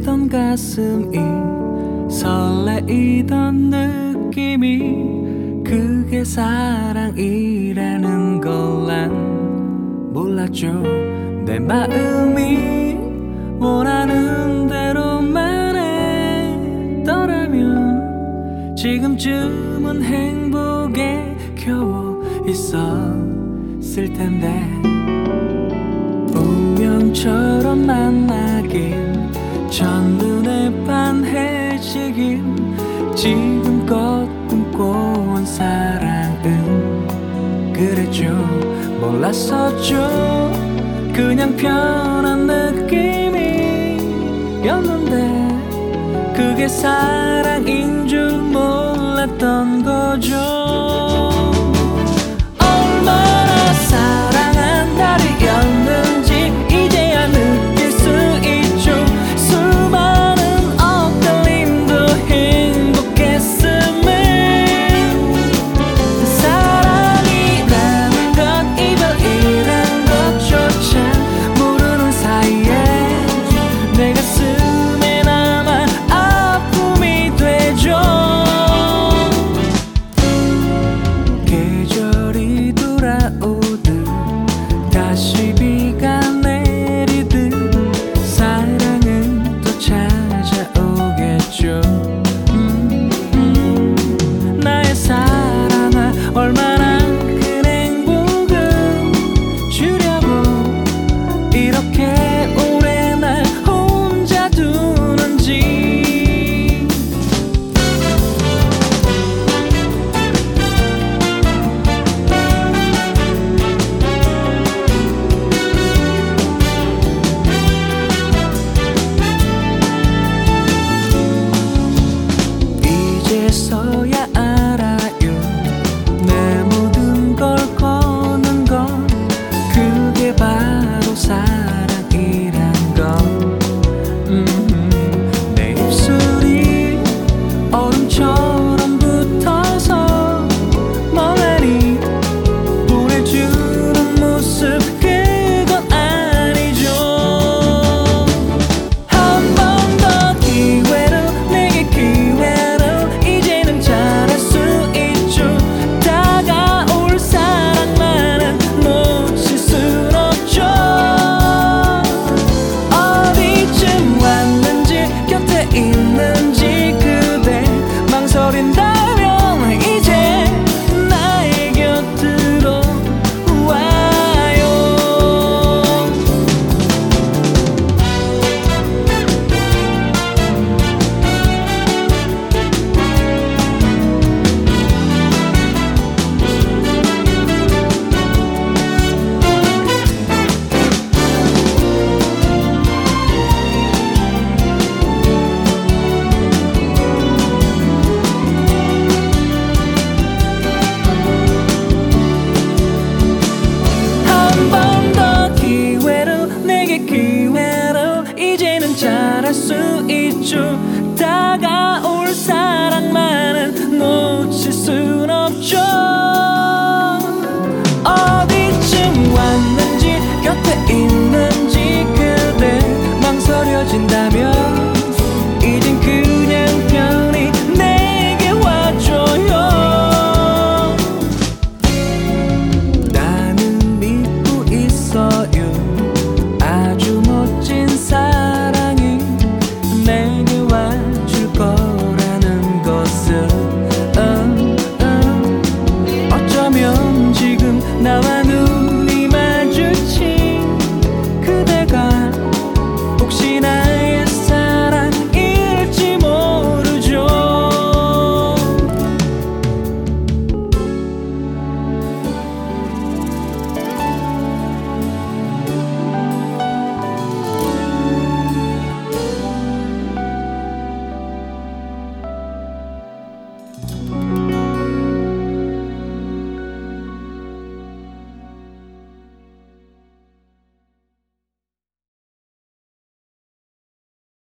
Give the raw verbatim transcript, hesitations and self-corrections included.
뜨거웠던 가슴이 설레이던 느낌이 그게 사랑이라는 걸 난 몰랐죠. 내 마음이 원하는 대로만 했더라면 지금쯤은 행복에 겨워 있었을 텐데 운명처럼 만나긴 첫눈에 반해지긴 지금껏 꿈꿔온 사랑은 그랬죠. 몰랐었죠. 그냥 편한 느낌이었는데 그게 사랑인 줄 몰랐던 거죠. 얼마나 사랑한 날이었는지 이제야 느낄 수 있죠. 수많은 엇갈림도 행복했음을 사랑이라는 것 이별이란 것조차 모르는 사이에 내 가슴에 남아 아픔이 되죠. 계절이 돌아오듯 다시 비가 내리듯 사랑은 또 찾아오겠죠. 음, 음, 나의 사랑아 얼마나 큰 행복을 주려고 이렇게 오래 날 혼자 두는지. 이제서야 알아요. 내 모든 걸 거는 건 그게 바로 사랑이란 건. 음, 내 입술이 얼음처럼 붙어서 멍하니 보내주는 모습 그건 아니죠. 한 번 더 기회를 내게 기회를 이제는 잘할 수 있죠. 다가올 사랑만은 놓칠 순 없죠. 어디쯤 왔는지 곁에 있는지 그대 망설인다면 이제 나의 곁으로 와요. 한 번 더 기회를 내게 기회를 이제는 잘할 수 있죠. 다가올 사랑만은 놓칠 순 없죠. 어디쯤 왔는지 곁에 있는지 그대 망설여진다면